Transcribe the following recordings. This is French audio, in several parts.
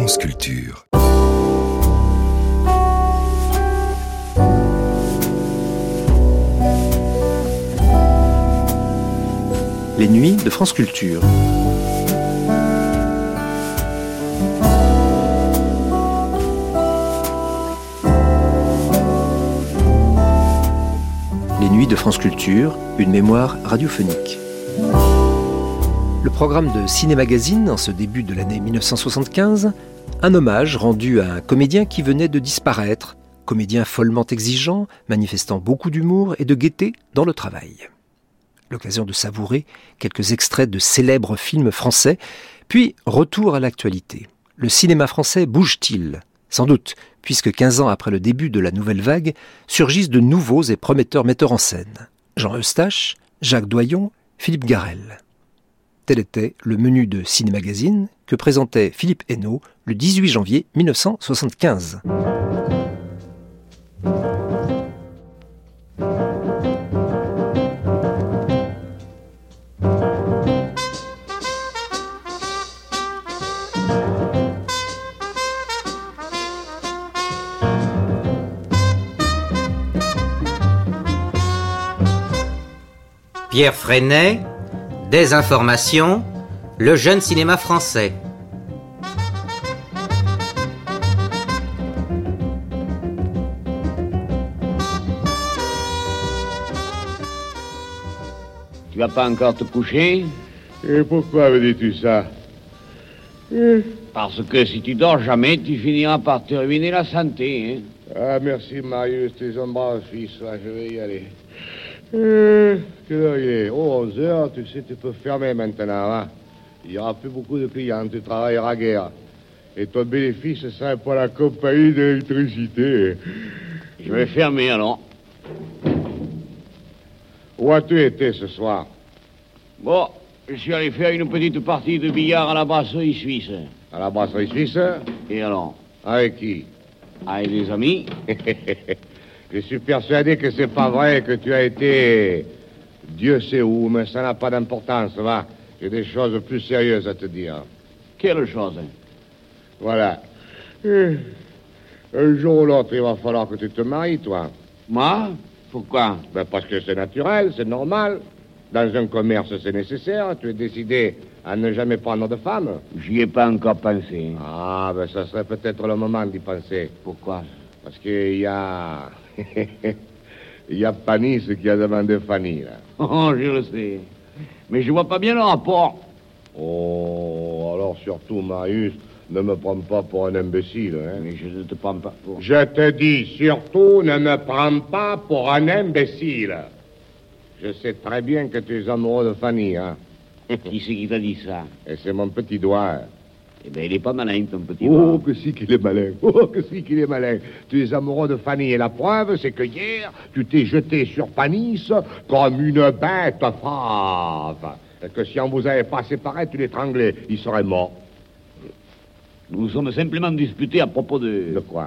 France Culture. Les nuits de France Culture. Les nuits de France Culture, une mémoire radiophonique. Le programme de Ciné Magazine, en ce début de l'année 1975, un hommage rendu à un comédien qui venait de disparaître, comédien follement exigeant, manifestant beaucoup d'humour et de gaieté dans le travail. L'occasion de savourer quelques extraits de célèbres films français, puis retour à l'actualité. Le cinéma français bouge-t-il ? Sans doute, puisque 15 ans après le début de la nouvelle vague, surgissent de nouveaux et prometteurs metteurs en scène. Jean Eustache, Jacques Doyon, Philippe Garrel. Tel était le menu de Ciné Magazine que présentait Philippe Hainaut le 18 janvier 1975. Pierre Freinet, Désinformation, le jeune cinéma français. Tu vas pas encore te coucher? Et pourquoi me dis-tu ça? Parce que si tu dors jamais, tu finiras par te ruiner la santé, hein? Ah, merci, Marius, tes embrasses, fils. Ah, je vais y aller. Quelle heure il est? Oh, 11 heures, tu sais, tu peux fermer maintenant, hein? Il n'y aura plus beaucoup de clients, tu travailleras guère. Et ton bénéfice sera pour la compagnie d'électricité. Je vais fermer, alors. Où as-tu été ce soir? Bon, je suis allé faire une petite partie de billard à la brasserie suisse. À la brasserie suisse? Et alors? Avec qui? Avec des amis. Je suis persuadé que c'est pas vrai, que tu as été... Dieu sait où, mais ça n'a pas d'importance, va. J'ai des choses plus sérieuses à te dire. Quelle chose? Voilà. Un jour ou l'autre, il va falloir que tu te maries, toi. Moi? Pourquoi? Ben parce que c'est naturel, c'est normal. Dans un commerce, c'est nécessaire. Tu es décidé à ne jamais prendre de femme. J'y ai pas encore pensé. Ah, ben ça serait peut-être le moment d'y penser. Pourquoi? Parce qu'il y a... Il y a Panis qui a demandé Fanny, là. Oh, je le sais. Mais je vois pas bien le rapport. Oh, alors surtout, Marius, ne me prends pas pour un imbécile, hein. Mais je ne te prends pas pour... Je te dis, surtout, ne me prends pas pour un imbécile. Je sais très bien que tu es amoureux de Fanny, hein. Qui c'est qui t'a dit ça? Et c'est mon petit doigt. Eh bien, il est pas malin, ton petit Oh, doigt. que si qu'il est malin. Oh, que si qu'il est malin. Tu es amoureux de Fanny. Et la preuve, c'est que hier, tu t'es jeté sur Panis comme une bête fave. Et que si on vous avait pas séparés, tu l'étranglais. Il serait mort. Nous sommes simplement disputés à propos de... De quoi?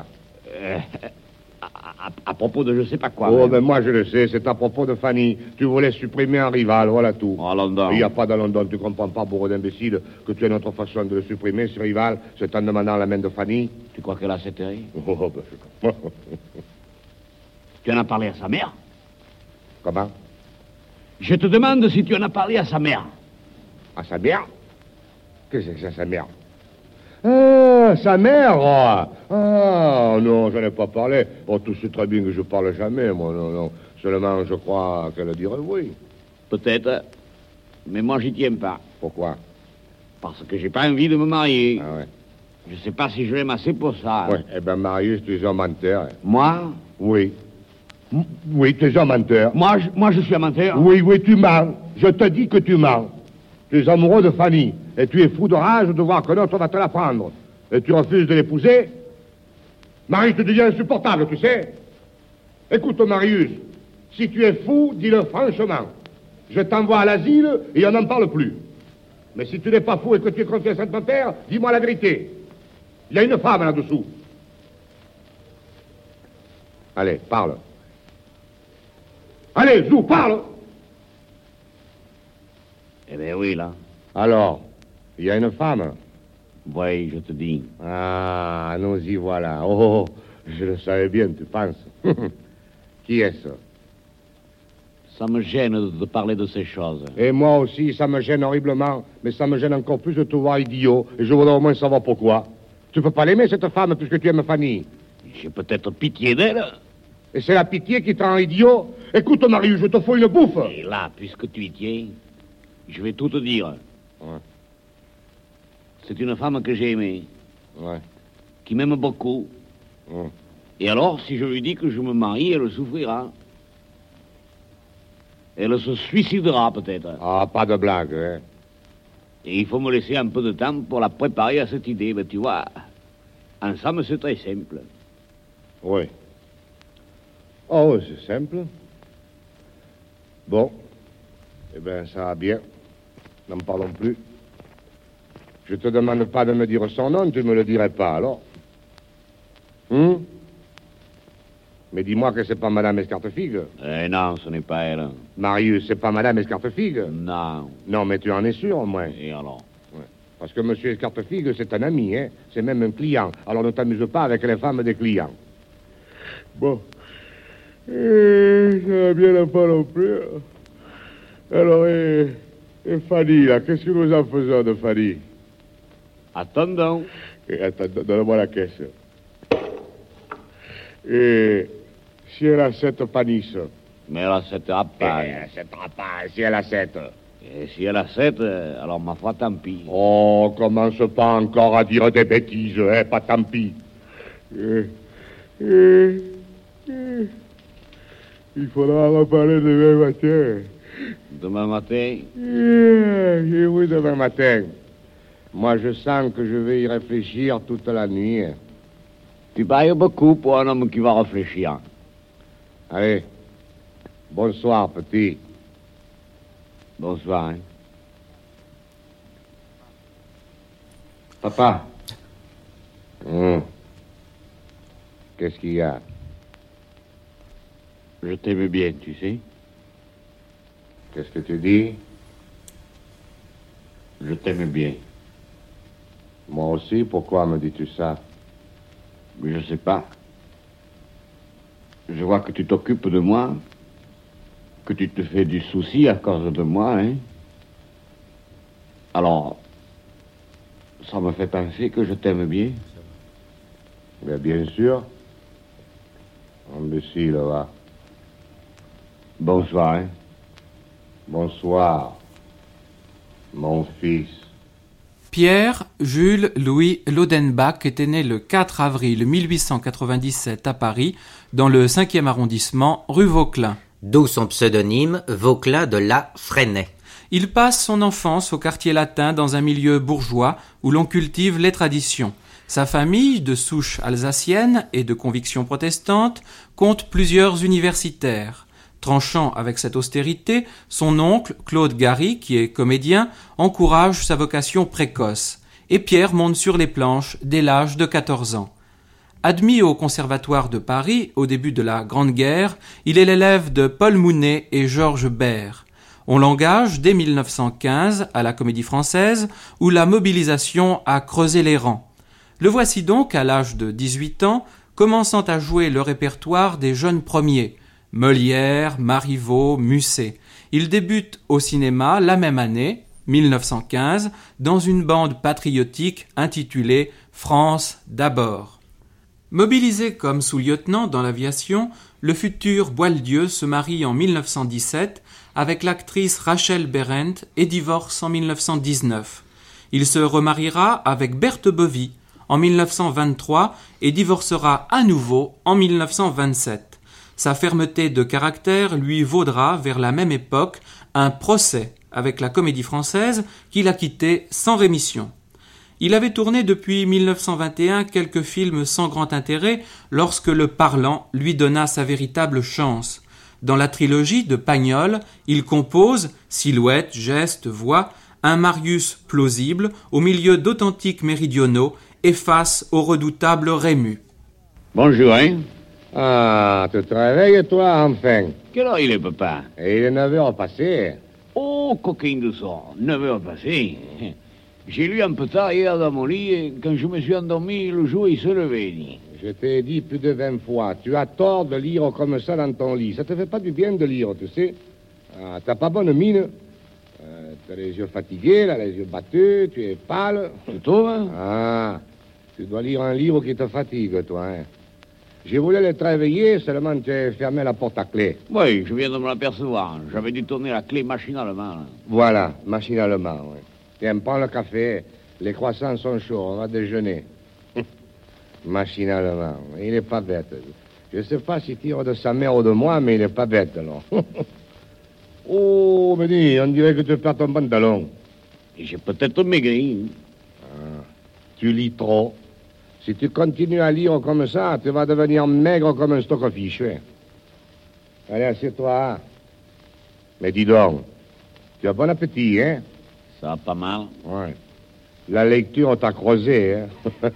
À propos de je sais pas quoi. Oh, même. ben moi je le sais, c'est à propos de Fanny. Tu voulais supprimer un rival, voilà tout. À London. Il n'y a pas de London, tu comprends pas, bourreau d'imbécile, que tu as une autre façon de le supprimer, ce rival, c'est en demandant la main de Fanny. Tu crois qu'elle a cette idée? Oh, ben je comprends. Tu en as parlé à sa mère? Comment? Je te demande si tu en as parlé à sa mère. À sa mère? Qu'est-ce que c'est sa mère? Ah, sa mère! Ah, non, j'en ai pas parlé. Oh, tu sais très bien que je parle jamais, moi, non. Seulement, je crois qu'elle dirait oui. Peut-être, mais moi j'y tiens pas. Pourquoi? Parce que j'ai pas envie de me marier. Ah ouais. Je sais pas si je l'aime assez pour ça. Ouais, eh ben, Marius, tu es un menteur. Moi? Oui. Oui, tu es un menteur. Moi je suis un menteur. Oui, tu mens. Je te dis que tu mens. Tu es amoureux de Fanny, et tu es fou de rage de voir qu'un autre va te la prendre. Et tu refuses de l'épouser. Marius te devient insupportable, tu sais. Écoute, Marius, si tu es fou, dis-le franchement. Je t'envoie à l'asile et on n'en parle plus. Mais si tu n'es pas fou et que tu es confiant à ton père, dis-moi la vérité. Il y a une femme là-dessous. Allez, parle. Allez, Zou, parle. Eh bien oui, là. Alors, il y a une femme. Oui, je te dis. Ah, nous y voilà. Oh, je le savais bien, tu penses. Qui est-ce? Ça me gêne de parler de ces choses. Et moi aussi, ça me gêne horriblement, mais ça me gêne encore plus de te voir idiot, et je voudrais au moins savoir pourquoi. Tu peux pas l'aimer, cette femme, puisque tu aimes Fanny. J'ai peut-être pitié d'elle. Et c'est la pitié qui te rend idiot? Écoute, Marius, je te fous une bouffe. Et là, puisque tu y tiens, je vais tout te dire. Ouais. C'est une femme que j'ai aimée, Ouais. qui m'aime beaucoup. Ouais. Et alors, si je lui dis que je me marie, elle souffrira. Elle se suicidera peut-être. Ah, pas de blague, hein. Et il faut me laisser un peu de temps pour la préparer à cette idée. Mais tu vois, ensemble, c'est très simple. Oui. Oh, oui, c'est simple. Bon. Eh bien, ça va bien. N'en parlons plus. Je te demande pas de me dire son nom, tu me le dirais pas, alors. Mais dis-moi que c'est pas Madame Escartefigue. Non, ce n'est pas elle. Marius, c'est pas Madame Escartefigue. Non. Non, mais tu en es sûr, au moins. Et alors? Ouais. Parce que Monsieur Escartefigue, c'est un ami, hein. C'est même un client. Alors ne t'amuse pas avec les femmes des clients. Bon. Ça va bien la pas non plus. Alors, et Fanny, là, qu'est-ce que nous en faisons de Fanny? Attendons. Et attends, donne-moi la caisse. Et si elle a 7 panisses? Mais elle a 7 rapailles. Elle a 7 rapailles, si elle a 7. Et si elle a 7, alors ma foi, tant pis. Oh, commence pas encore à dire des bêtises, hein, pas tant pis. Il faudra reparler demain matin. Demain matin? Oui, demain matin. Moi, je sens que je vais y réfléchir toute la nuit. Tu parles beaucoup pour un homme qui va réfléchir. Allez. Bonsoir, petit. Bonsoir, hein. Papa. Qu'est-ce qu'il y a? Je t'aime bien, tu sais. Qu'est-ce que tu dis? Je t'aime bien. Moi aussi, pourquoi me dis-tu ça? Mais je sais pas. Je vois que tu t'occupes de moi, que tu te fais du souci à cause de moi, hein. Alors, ça me fait penser que je t'aime bien. Bien sûr. Imbécile, va. Bonsoir, hein. Bonsoir, mon fils. Pierre Jules Louis Lodenbach était né le 4 avril 1897 à Paris, dans le 5e arrondissement, rue Vauquelin. D'où son pseudonyme Vauquelin de la Fresnay. Il passe son enfance au quartier latin dans un milieu bourgeois où l'on cultive les traditions. Sa famille, de souche alsacienne et de conviction protestante, compte plusieurs universitaires. Tranchant avec cette austérité, son oncle, Claude Gary, qui est comédien, encourage sa vocation précoce. Et Pierre monte sur les planches dès l'âge de 14 ans. Admis au Conservatoire de Paris au début de la Grande Guerre, il est l'élève de Paul Mounet et Georges Baird. On l'engage dès 1915 à la Comédie-Française, où la mobilisation a creusé les rangs. Le voici donc, à l'âge de 18 ans, commençant à jouer le répertoire des jeunes premiers, Molière, Marivaux, Musset. Il débute au cinéma la même année, 1915, dans une bande patriotique intitulée « France d'abord ». Mobilisé comme sous-lieutenant dans l'aviation, le futur Boieldieu se marie en 1917 avec l'actrice Rachel Berendt et divorce en 1919. Il se remariera avec Berthe Bovy en 1923 et divorcera à nouveau en 1927. Sa fermeté de caractère lui vaudra, vers la même époque, un procès avec la Comédie-Française qu'il a quitté sans rémission. Il avait tourné depuis 1921 quelques films sans grand intérêt lorsque le parlant lui donna sa véritable chance. Dans la trilogie de Pagnol, il compose, silhouette, geste, voix, un Marius plausible au milieu d'authentiques méridionaux et face au redoutable Rému. Bonjour, hein. Ah, tu te réveilles, toi, enfin. Quelle heure il est, papa? Et il est 9 heures passées. Oh, coquine de sang, 9 heures passées. J'ai lu un peu tard hier dans mon lit, et quand je me suis endormi, le jour il se levait. Je t'ai dit plus de 20 fois, tu as tort de lire comme ça dans ton lit. Ça te fait pas du bien de lire, tu sais. Ah, t'as pas bonne mine. T'as les yeux fatigués, là, les yeux battus, tu es pâle. Tu trouves, hein? Ah, tu dois lire un livre qui te fatigue, toi, hein. J'ai voulu le réveiller, seulement tu as fermé la porte à clé. Oui, je viens de me l'apercevoir. J'avais dû tourner la clé machinalement. Là. Voilà, machinalement, oui. Tiens, prends le café. Les croissants sont chauds, on va déjeuner. Machinalement. Il est pas bête. Je sais pas s'il tire de sa mère ou de moi, mais il est pas bête, alors. Oh, mais dis, on dirait que tu perds ton pantalon. Et j'ai peut-être maigri. Ah, tu lis trop. Si tu continues à lire comme ça, tu vas devenir maigre comme un stockfish. Ouais. Allez, assieds-toi. Mais dis donc, tu as bon appétit, hein? Ça va pas mal. Ouais. La lecture t'a creusé, hein?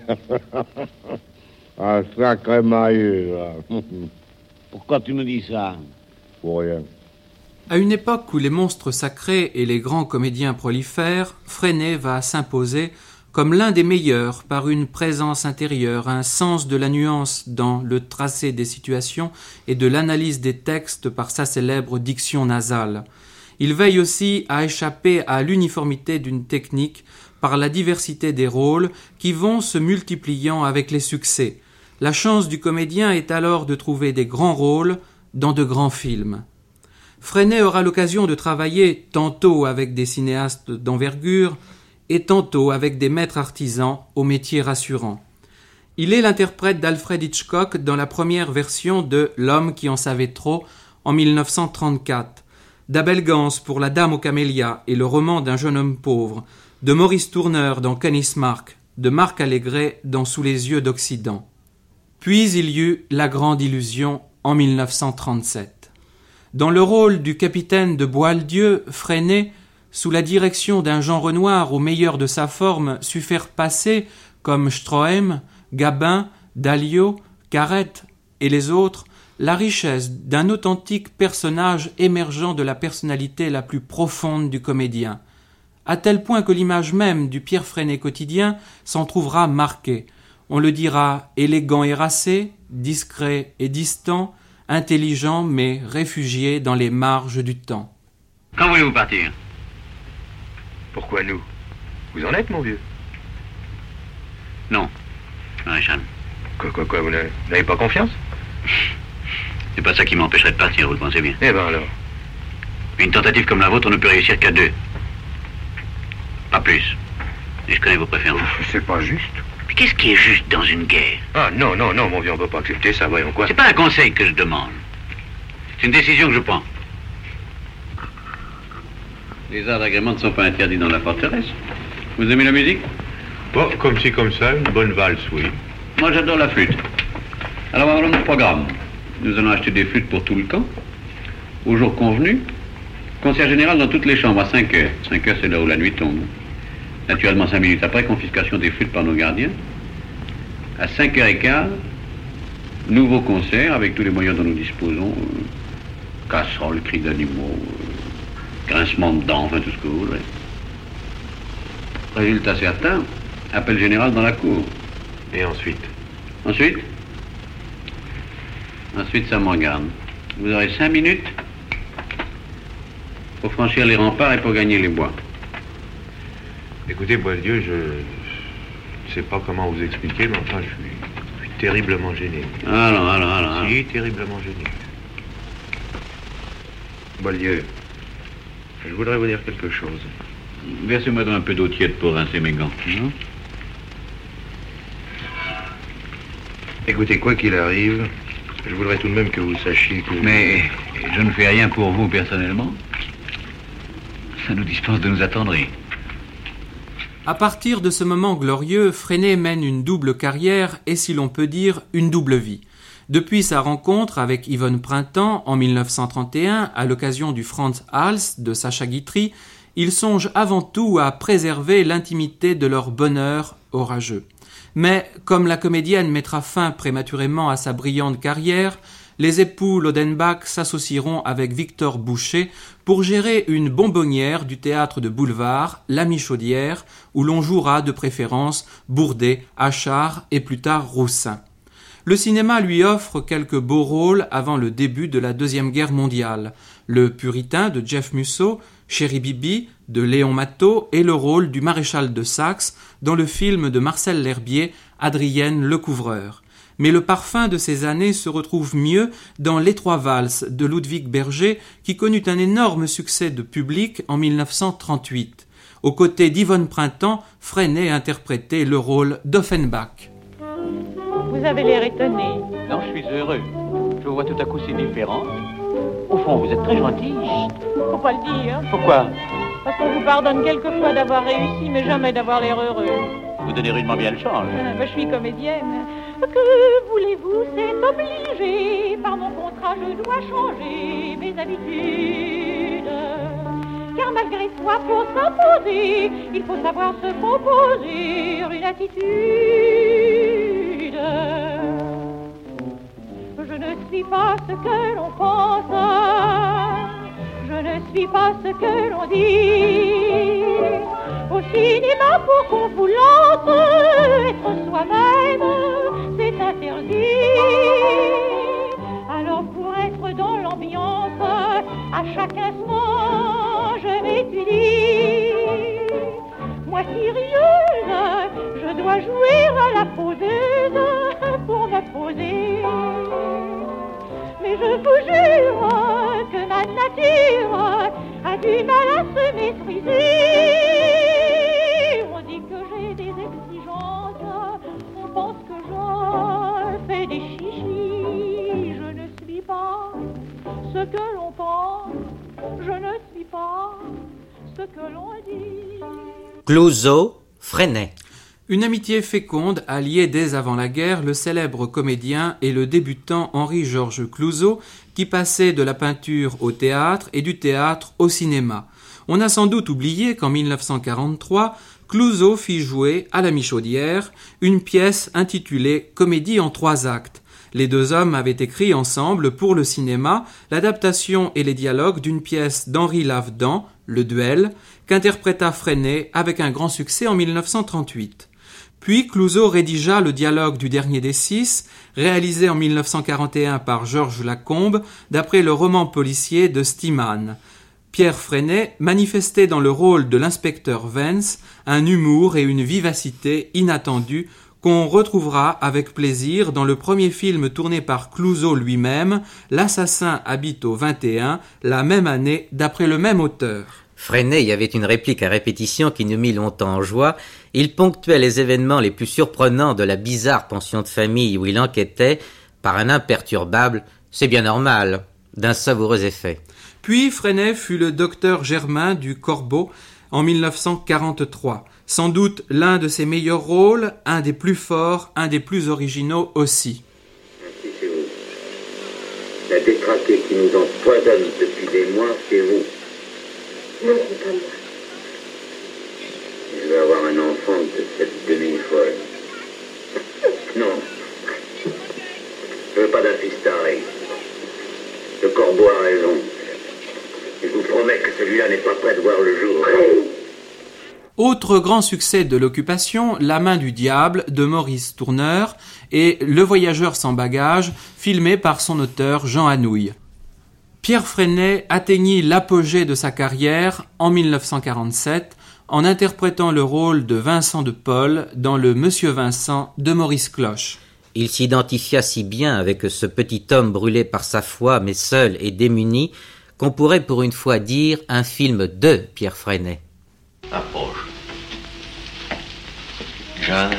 Ah, sacré maillot, là. Pourquoi tu me dis ça? Pour rien. À une époque où les monstres sacrés et les grands comédiens prolifèrent, Freinet va s'imposer comme l'un des meilleurs par une présence intérieure, un sens de la nuance dans le tracé des situations et de l'analyse des textes par sa célèbre diction nasale. Il veille aussi à échapper à l'uniformité d'une technique par la diversité des rôles qui vont se multipliant avec les succès. La chance du comédien est alors de trouver des grands rôles dans de grands films. Freinet aura l'occasion de travailler tantôt avec des cinéastes d'envergure et tantôt avec des maîtres artisans au métier rassurant. Il est l'interprète d'Alfred Hitchcock dans la première version de L'homme qui en savait trop en 1934, d'Abel Gance pour La Dame aux camélias et le roman d'un jeune homme pauvre, de Maurice Tourneur dans Königsmarck, de Marc Allégret dans Sous les yeux d'Occident. Puis il y eut La Grande Illusion en 1937. Dans le rôle du capitaine de Boieldieu, Freinet, sous la direction d'un Jean Renoir au meilleur de sa forme, sut faire passer, comme Stroheim, Gabin, Dalliot, Carrette et les autres, la richesse d'un authentique personnage émergeant de la personnalité la plus profonde du comédien, à tel point que l'image même du Pierre Freinet quotidien s'en trouvera marquée. On le dira élégant et racé, discret et distant, intelligent mais réfugié dans les marges du temps. Quand voulez-vous partir? Pourquoi nous? Vous en êtes, mon vieux? Non, Maréchal. Quoi, vous n'avez pas confiance? C'est pas ça qui m'empêcherait de partir, vous le pensez bien. Eh ben alors. Une tentative comme la vôtre, on ne peut réussir qu'à deux. Pas plus. Et je connais vos préférences. C'est pas juste. Mais qu'est-ce qui est juste dans une guerre? Ah non, mon vieux, on peut pas accepter ça, voyons quoi. C'est pas un conseil que je demande. C'est une décision que je prends. Les arts d'agrément ne sont pas interdits dans la forteresse. Vous aimez la musique? Bon, comme ci, comme ça, une bonne valse, oui. Moi, j'adore la flûte. Alors, voilà notre programme. Nous allons acheter des flûtes pour tout le camp. Au jour convenu, concert général dans toutes les chambres à 5 heures. 5 heures, c'est l'heure où la nuit tombe. Naturellement, 5 minutes après, confiscation des flûtes par nos gardiens. À 5h15, nouveau concert avec tous les moyens dont nous disposons. Casseroles, cris d'animaux, grincement de dents, enfin tout ce que vous voudrez. Résultat certain, appel général dans la cour. Et ensuite? Ensuite, ça me regarde. Vous aurez 5 minutes pour franchir les remparts et pour gagner les bois. Écoutez, Boieldieu, je ne sais pas comment vous expliquer, mais enfin, je suis terriblement gêné. Alors. Si, terriblement gêné. Boieldieu, je voudrais vous dire quelque chose. Versez-moi donc un peu d'eau tiède pour rincer mes gants. Écoutez, quoi qu'il arrive, je voudrais tout de même que vous sachiez que... Mais je ne fais rien pour vous personnellement. Ça nous dispense de nous attendrir. À partir de ce moment glorieux, Freinet mène une double carrière et, si l'on peut dire, une double vie. Depuis sa rencontre avec Yvonne Printemps en 1931, à l'occasion du Franz Hals de Sacha Guitry, il songe avant tout à préserver l'intimité de leur bonheur orageux. Mais, comme la comédienne mettra fin prématurément à sa brillante carrière, les époux Lodenbach s'associeront avec Victor Boucher pour gérer une bonbonnière du théâtre de boulevard, La Michaudière, où l'on jouera de préférence Bourdet, Achard et plus tard Roussin. Le cinéma lui offre quelques beaux rôles avant le début de la Deuxième Guerre mondiale. Le Puritain de Jeff Musso, Chéri Bibi de Léon Matteau et le rôle du maréchal de Saxe dans le film de Marcel L'Herbier, Adrienne le Couvreur. Mais le parfum de ces années se retrouve mieux dans Les Trois Valses de Ludwig Berger, qui connut un énorme succès de public en 1938. Aux côtés d'Yvonne Printemps, Freinet interprétait le rôle d'Offenbach. Vous avez l'air étonné. Non, je suis heureux. Je vous vois tout à coup si différente. Au fond, vous êtes très gentil. Faut pas le dire. Pourquoi? Parce qu'on vous pardonne quelquefois d'avoir réussi, mais jamais d'avoir l'air heureux. Vous donnez rudement bien le change. Je suis comédienne. Que voulez-vous, c'est obligé. Par mon contrat, je dois changer mes habitudes. Car malgré soi, pour s'imposer, il faut savoir se composer une attitude. Je ne suis pas ce que l'on pense, je ne suis pas ce que l'on dit. Au cinéma, pour qu'on vous lance, être soi-même, c'est interdit. Alors pour être dans l'ambiance, à chaque instant, je m'étudie. Moi sérieuse, je dois jouer à la poseuse pour me poser. Mais je vous jure que ma nature a du mal à se maîtriser. On dit que j'ai des exigences, on pense que je fais des chichis. Je ne suis pas ce que l'on pense, je ne suis pas ce que l'on dit. Clouzot, Freinet. Une amitié féconde a lié dès avant la guerre le célèbre comédien et le débutant Henri-Georges Clouzot, qui passait de la peinture au théâtre et du théâtre au cinéma. On a sans doute oublié qu'en 1943, Clouzot fit jouer à La Michaudière une pièce intitulée « Comédie en 3 actes ». Les deux hommes avaient écrit ensemble pour le cinéma l'adaptation et les dialogues d'une pièce d'Henri Lavedan, Le Duel, qu'interpréta Freinet avec un grand succès en 1938. Puis Clouzot rédigea le dialogue du Dernier des Six, réalisé en 1941 par Georges Lacombe, d'après le roman policier de Steeman. Pierre Freinet manifestait dans le rôle de l'inspecteur Vance un humour et une vivacité inattendus qu'on retrouvera avec plaisir dans le premier film tourné par Clouzot lui-même, L'assassin habite au 21, la même année, d'après le même auteur. Freinet y avait une réplique à répétition qui nous mit longtemps en joie. Il ponctuait les événements les plus surprenants de la bizarre pension de famille où il enquêtait par un imperturbable « c'est bien normal » d'un savoureux effet. Puis Freinet fut le docteur Germain du Corbeau en 1943. Sans doute l'un de ses meilleurs rôles, un des plus forts, un des plus originaux aussi. Ainsi, c'est vous. La détraquée qui nous empoisonne depuis des mois, c'est vous. Non, c'est pas moi. Je veux avoir un enfant de cette demi-folle. Non. Je veux pas d'un fils taré. Le Corbeau a raison. Je vous promets que celui-là n'est pas prêt de voir le jour. Autre grand succès de l'occupation, La main du diable de Maurice Tourneur et Le voyageur sans bagages, filmé par son auteur Jean Anouilh. Pierre Freinet atteignit l'apogée de sa carrière en 1947 en interprétant le rôle de Vincent de Paul dans le Monsieur Vincent de Maurice Cloche. Il s'identifia si bien avec ce petit homme brûlé par sa foi mais seul et démuni qu'on pourrait pour une fois dire un film de Pierre Freinet. Approche. Jeanne,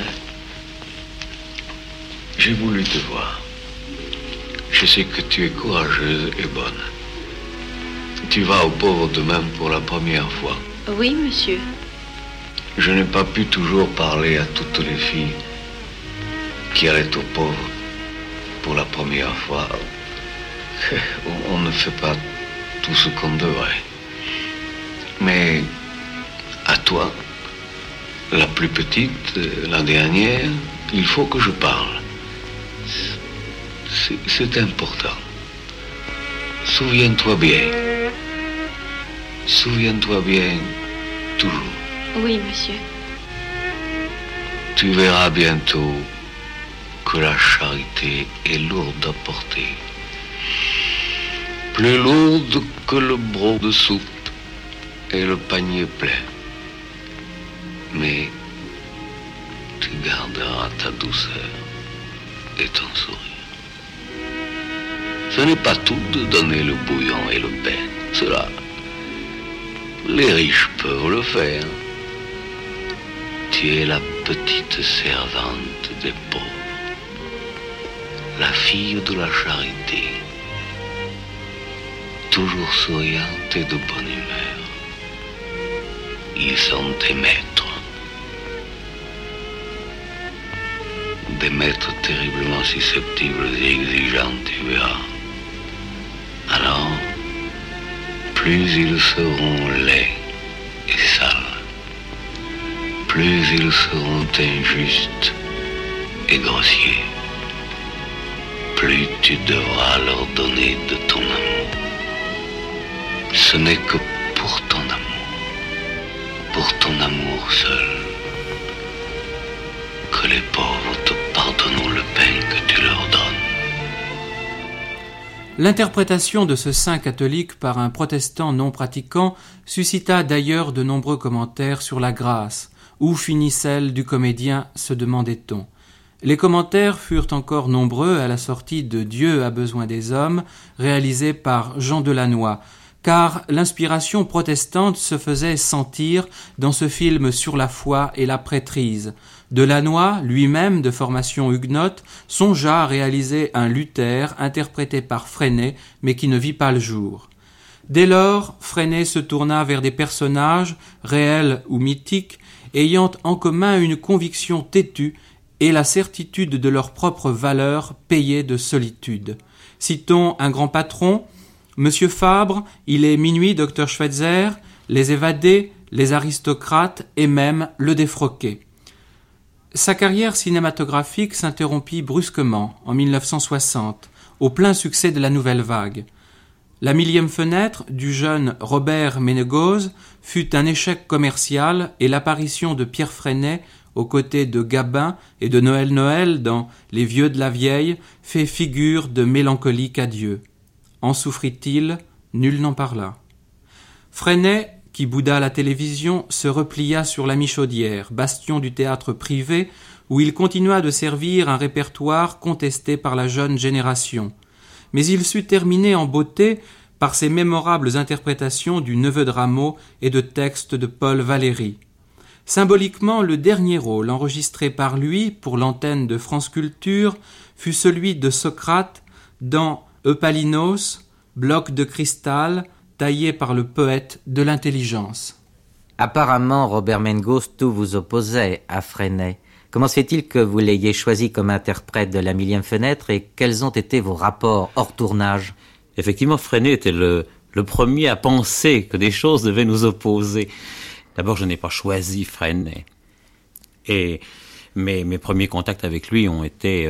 j'ai voulu te voir. Je sais que tu es courageuse et bonne. Tu vas aux pauvres demain pour la première fois. Oui, monsieur. Je n'ai pas pu toujours parler à toutes les filles qui allaient aux pauvres pour la première fois. On ne fait pas tout ce qu'on devrait. Mais à toi, la plus petite, la dernière, il faut que je parle. C'est important. souviens-toi bien. Souviens-toi bien, toujours. Oui, monsieur. Tu verras bientôt que la charité est lourde à porter. Plus lourde que le broc de soupe et le panier plein. Mais tu garderas ta douceur et ton sourire. Ce n'est pas tout de donner le bouillon et le pain. Cela, les riches peuvent le faire. Tu es la petite servante des pauvres, la fille de la charité, toujours souriante et de bonne humeur. Ils sont tes maîtres. Des maîtres terriblement susceptibles et exigeants, tu verras. Alors, plus ils seront laids et sales, plus ils seront injustes et grossiers, plus tu devras leur donner de ton amour. Ce n'est que pour ton amour seul, que les pauvres te pardonneront le pain que tu leur donnes. L'interprétation de ce saint catholique par un protestant non pratiquant suscita d'ailleurs de nombreux commentaires sur la grâce. Où finit celle du comédien, se demandait-on. Les commentaires furent encore nombreux à la sortie de Dieu a besoin des hommes, réalisé par Jean Delannoy, car l'inspiration protestante se faisait sentir dans ce film sur la foi et la prêtrise. Delannoy, lui-même de formation huguenote, songea à réaliser un Luther interprété par Freinet, mais qui ne vit pas le jour. Dès lors, Freinet se tourna vers des personnages, réels ou mythiques, ayant en commun une conviction têtue et la certitude de leur propre valeur payée de solitude. Citons un grand patron, Monsieur Fabre, Il est minuit, Dr Schweitzer, Les évadés, Les aristocrates et même Le défroqué. Sa carrière cinématographique s'interrompit brusquement en 1960, au plein succès de la Nouvelle Vague. La 1000e fenêtre du jeune Robert Ménégoz fut un échec commercial et l'apparition de Pierre Freinet aux côtés de Gabin et de Noël dans Les Vieux de la Vieille fait figure de mélancolique adieu. En souffrit-il? Nul n'en parla. Freinet, qui bouda la télévision, se replia sur la Michaudière, bastion du théâtre privé, où il continua de servir un répertoire contesté par la jeune génération. Mais il sut terminer en beauté par ses mémorables interprétations du Neveu de Rameau et de textes de Paul Valéry. Symboliquement, le dernier rôle enregistré par lui pour l'antenne de France Culture fut celui de Socrate dans Eupalinos, bloc de cristal taillé par le poète de l'intelligence. Apparemment, Robert Ménégoz, tout vous opposait à Freinet. Comment se fait-il que vous l'ayez choisi comme interprète de la 1000e fenêtre et quels ont été vos rapports hors tournage? Effectivement, Freinet était le premier à penser que des choses devaient nous opposer. D'abord, je n'ai pas choisi Freinet. Et mes premiers contacts avec lui ont été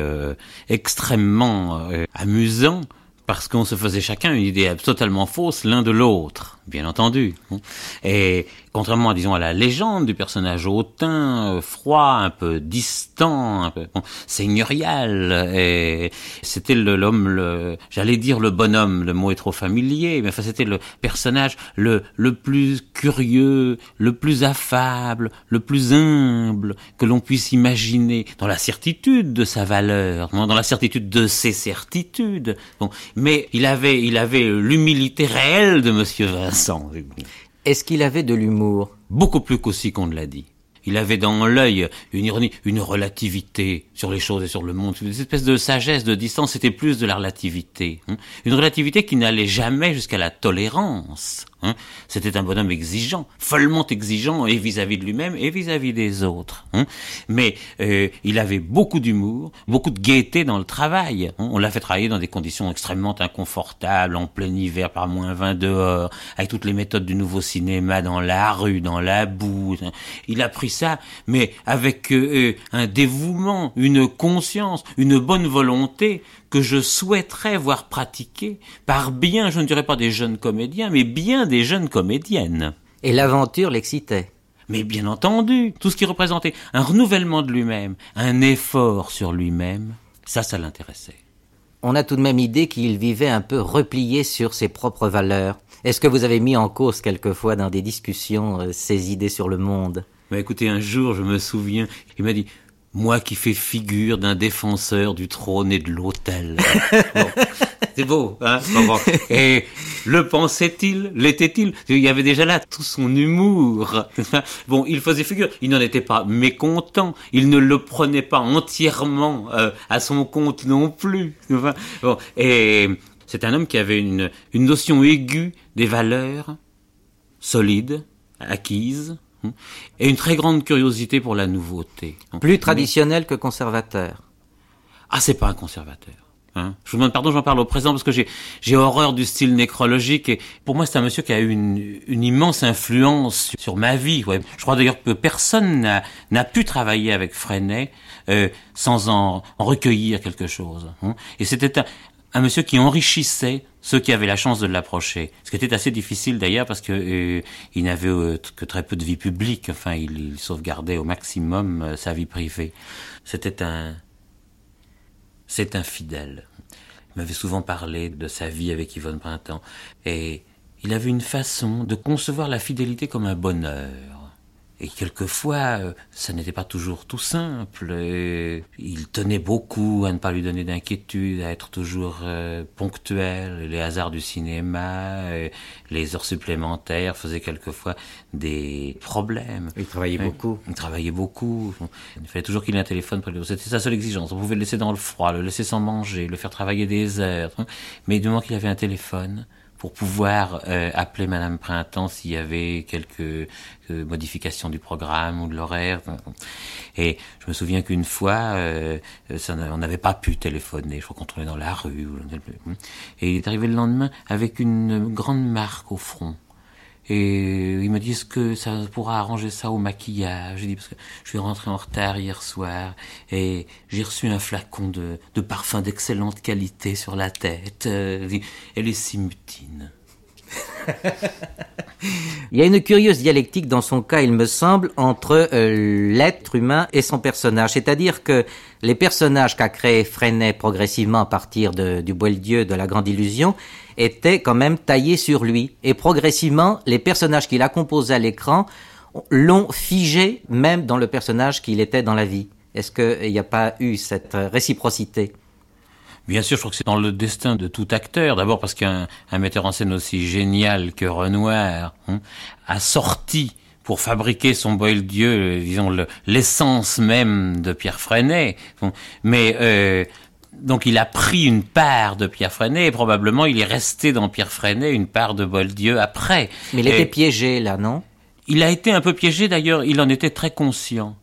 extrêmement amusants, parce qu'on se faisait chacun une idée totalement fausse l'un de l'autre, bien entendu. Et contrairement, à la légende du personnage hautain, froid, un peu distant, un peu seigneurial, et c'était l'homme, j'allais dire le bonhomme, le mot est trop familier, mais enfin c'était le personnage le plus curieux, le plus affable, le plus humble que l'on puisse imaginer, dans la certitude de sa valeur, dans la certitude de ses certitudes. Mais il avait l'humilité réelle de Monsieur Vincent. Est-ce qu'il avait de l'humour? Beaucoup plus qu'aussi qu'on ne l'a dit. Il avait dans l'œil une ironie, une relativité sur les choses et sur le monde, une espèce de sagesse, de distance, c'était plus de la relativité. Une relativité qui n'allait jamais jusqu'à la tolérance. C'était un bonhomme exigeant, follement exigeant, et vis-à-vis de lui-même et vis-à-vis des autres. Mais il avait beaucoup d'humour, beaucoup de gaieté dans le travail. On l'a fait travailler dans des conditions extrêmement inconfortables, en plein hiver, par -20 dehors, avec toutes les méthodes du nouveau cinéma, dans la rue, dans la boue. Il a pris ça, mais avec un dévouement, une conscience, une bonne volonté que je souhaiterais voir pratiquer par bien, je ne dirais pas des jeunes comédiens, mais bien des jeunes comédiennes. Et l'aventure l'excitait. Mais bien entendu, tout ce qui représentait un renouvellement de lui-même, un effort sur lui-même, ça l'intéressait. On a tout de même idée qu'il vivait un peu replié sur ses propres valeurs. Est-ce que vous avez mis en cause quelquefois dans des discussions ses idées sur le monde ? Mais écoutez, un jour, je me souviens, il m'a dit... Moi qui fais figure d'un défenseur du trône et de l'autel. Bon, c'est beau, hein. Bon. Et le pensait-il, l'était-il? Il y avait déjà là tout son humour. Bon, il faisait figure, il n'en était pas mécontent, il ne le prenait pas entièrement à son compte non plus. Bon, et c'est un homme qui avait une notion aiguë des valeurs solides, acquises, et une très grande curiosité pour la nouveauté. Plus traditionnel que conservateur. Ah, c'est pas un conservateur. Je vous demande pardon, j'en parle au présent parce que j'ai horreur du style nécrologique et pour moi c'est un monsieur qui a eu une immense influence sur ma vie. Ouais. Je crois d'ailleurs que personne n'a pu travailler avec Freinet sans en recueillir quelque chose. Et c'était un monsieur qui enrichissait ceux qui avaient la chance de l'approcher. Ce qui était assez difficile d'ailleurs parce que il n'avait que très peu de vie publique. Enfin, il sauvegardait au maximum sa vie privée. C'est un fidèle. Il m'avait souvent parlé de sa vie avec Yvonne Printemps. Et il avait une façon de concevoir la fidélité comme un bonheur. Et quelquefois, ça n'était pas toujours tout simple. Et il tenait beaucoup à ne pas lui donner d'inquiétude, à être toujours ponctuel. Les hasards du cinéma, les heures supplémentaires faisaient quelquefois des problèmes. Il travaillait beaucoup. Il travaillait beaucoup. Il fallait toujours qu'il ait un téléphone près de lui. C'était sa seule exigence. On pouvait le laisser dans le froid, le laisser sans manger, le faire travailler des heures. Mais du moment qu'il avait un téléphone, pour pouvoir appeler Madame Printemps s'il y avait quelques modifications du programme ou de l'horaire. Et je me souviens qu'une fois, on n'avait pas pu téléphoner. Je crois qu'on tournait dans la rue. Et il est arrivé le lendemain avec une grande marque au front. Et il m'a dit, est-ce que ça pourra arranger ça au maquillage? J'ai dit, parce que je suis rentré en retard hier soir et j'ai reçu un flacon de parfum d'excellente qualité sur la tête. Elle est si mutine. Il y a une curieuse dialectique dans son cas, il me semble, entre l'être humain et son personnage. C'est-à-dire que les personnages qu'a créé Freinet progressivement à partir du Boieldieu, de la Grande Illusion, étaient quand même taillés sur lui. Et progressivement, les personnages qu'il a composés à l'écran l'ont figé même dans le personnage qu'il était dans la vie. Est-ce qu'il n'y a pas eu cette réciprocité ? Bien sûr, je crois que c'est dans le destin de tout acteur. D'abord parce qu'un metteur en scène aussi génial que Renoir a sorti pour fabriquer son Boieldieu, disons l'essence même de Pierre Freinet. Mais donc il a pris une part de Pierre Freinet et probablement il est resté dans Pierre Freinet une part de Boieldieu après. Mais il était piégé là, non ? Il a été un peu piégé d'ailleurs, il en était très conscient.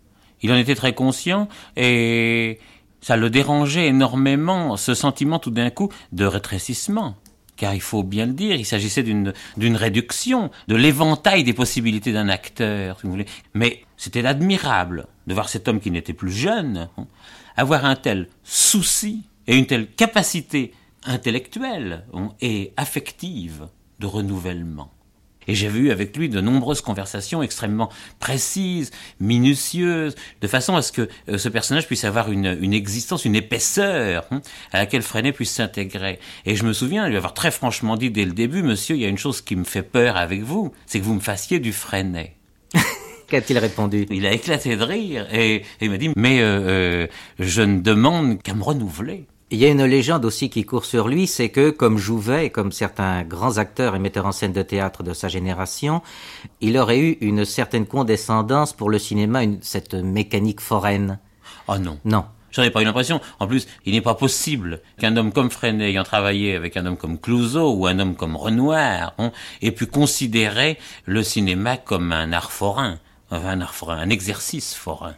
Et ça le dérangeait énormément, ce sentiment tout d'un coup de rétrécissement. Car il faut bien le dire, il s'agissait d'une réduction de l'éventail des possibilités d'un acteur, si vous voulez. Mais c'était admirable de voir cet homme qui n'était plus jeune avoir un tel souci et une telle capacité intellectuelle et affective de renouvellement. Et j'ai eu avec lui de nombreuses conversations extrêmement précises, minutieuses, de façon à ce que ce personnage puisse avoir une existence, une épaisseur à laquelle Freinet puisse s'intégrer. Et je me souviens lui avoir très franchement dit dès le début, monsieur, il y a une chose qui me fait peur avec vous, c'est que vous me fassiez du Freinet. Qu'a-t-il répondu ? Il a éclaté de rire et il m'a dit, mais je ne demande qu'à me renouveler. Il y a une légende aussi qui court sur lui, c'est que, comme Jouvet, et comme certains grands acteurs et metteurs en scène de théâtre de sa génération, il aurait eu une certaine condescendance pour le cinéma, cette mécanique foraine. Oh non. Non. J'en ai pas eu l'impression. En plus, il n'est pas possible qu'un homme comme Freinet, ayant travaillé avec un homme comme Clouzot ou un homme comme Renoir, ait pu considérer le cinéma comme un art forain. Un art forain, un exercice forain.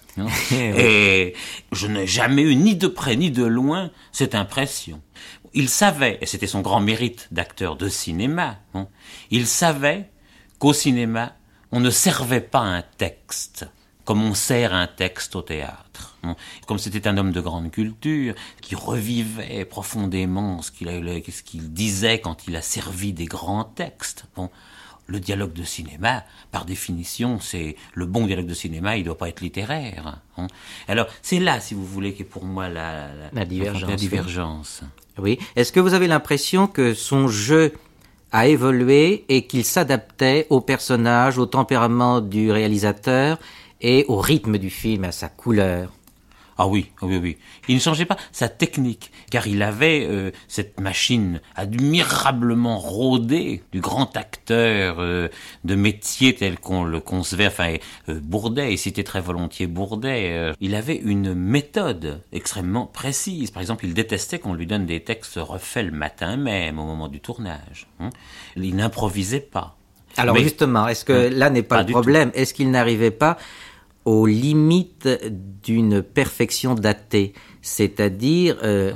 Et je n'ai jamais eu, ni de près ni de loin, cette impression. Il savait, et c'était son grand mérite d'acteur de cinéma, il savait qu'au cinéma, on ne servait pas un texte comme on sert un texte au théâtre. Comme c'était un homme de grande culture, qui revivait profondément ce qu'il disait quand il a servi des grands textes. Le dialogue de cinéma, par définition, c'est le bon dialogue de cinéma, il ne doit pas être littéraire. Alors, c'est là, si vous voulez, qu'est pour moi la divergence. Oui. Est-ce que vous avez l'impression que son jeu a évolué et qu'il s'adaptait au personnage, au tempérament du réalisateur et au rythme du film, à sa couleur? Ah oui. Il ne changeait pas sa technique, car il avait cette machine admirablement rodée du grand acteur de métier tel qu'on le concevait, Bourdet, il citait très volontiers Bourdet. Il avait une méthode extrêmement précise. Par exemple, il détestait qu'on lui donne des textes refaits le matin même, au moment du tournage. Il n'improvisait pas. Alors justement, est-ce que là n'est pas le problème? Est-ce qu'il n'arrivait pas aux limites d'une perfection datée, c'est-à-dire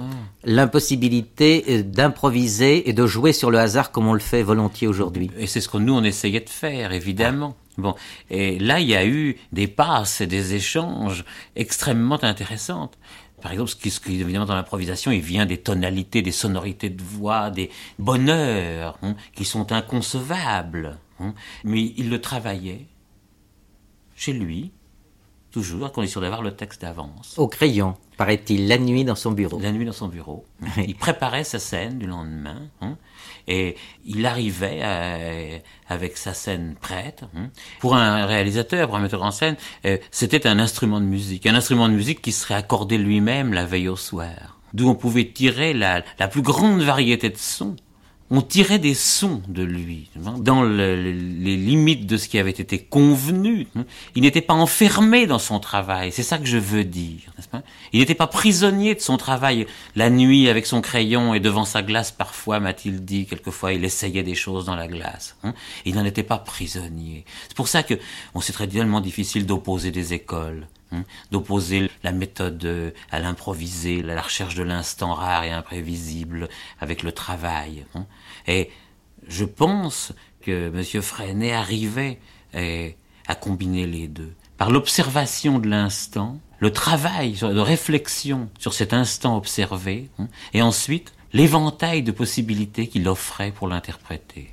l'impossibilité d'improviser et de jouer sur le hasard comme on le fait volontiers aujourd'hui. Et c'est ce que nous on essayait de faire, évidemment. Bon, et là il y a eu des passes et des échanges extrêmement intéressants. Par exemple, ce qui évidemment dans l'improvisation, il vient des tonalités, des sonorités de voix, des bonheurs qui sont inconcevables. Mais il le travaillait chez lui, toujours, à condition d'avoir le texte d'avance. Au crayon, paraît-il, la nuit dans son bureau. La nuit dans son bureau. Il préparait sa scène du lendemain, et il arrivait avec sa scène prête. Pour un réalisateur, pour un metteur en scène, c'était un instrument de musique. Un instrument de musique qui serait accordé lui-même la veille au soir. D'où on pouvait tirer la plus grande variété de sons. On tirait des sons de lui, dans les limites de ce qui avait été convenu. Il n'était pas enfermé dans son travail, c'est ça que je veux dire, n'est-ce pas? Il n'était pas prisonnier de son travail. La nuit, avec son crayon et devant sa glace, parfois, m'a-t-il dit, quelquefois, il essayait des choses dans la glace. Il n'en était pas prisonnier. C'est pour ça que c'est très tellement difficile d'opposer des écoles. D'opposer la méthode à l'improvisé, la recherche de l'instant rare et imprévisible avec le travail. Et je pense que M. Freinet arrivait à combiner les deux. Par l'observation de l'instant, le travail de réflexion sur cet instant observé, et ensuite l'éventail de possibilités qu'il offrait pour l'interpréter.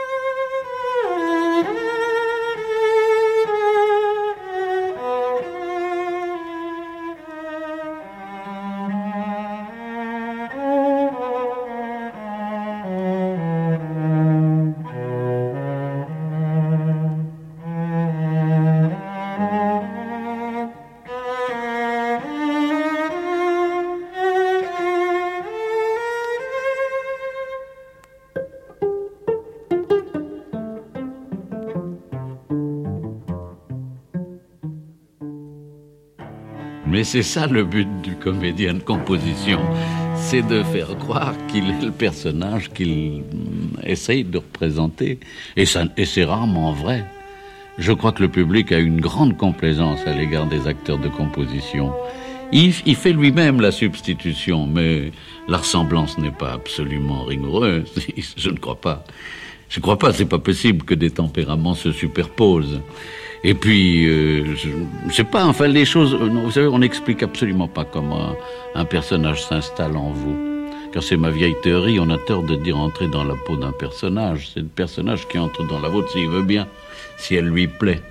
Mais c'est ça le but du comédien de composition, c'est de faire croire qu'il est le personnage qu'il essaye de représenter. Et c'est rarement vrai. Je crois que le public a une grande complaisance à l'égard des acteurs de composition. Il fait lui-même la substitution, mais la ressemblance n'est pas absolument rigoureuse. Je ne crois pas. Je ne crois pas, c'est pas possible que des tempéraments se superposent. Et puis, je sais pas, enfin les choses, vous savez, on n'explique absolument pas comment un personnage s'installe en vous. Car c'est ma vieille théorie, on a tort de dire entrer dans la peau d'un personnage. C'est le personnage qui entre dans la vôtre s'il veut bien, si elle lui plaît.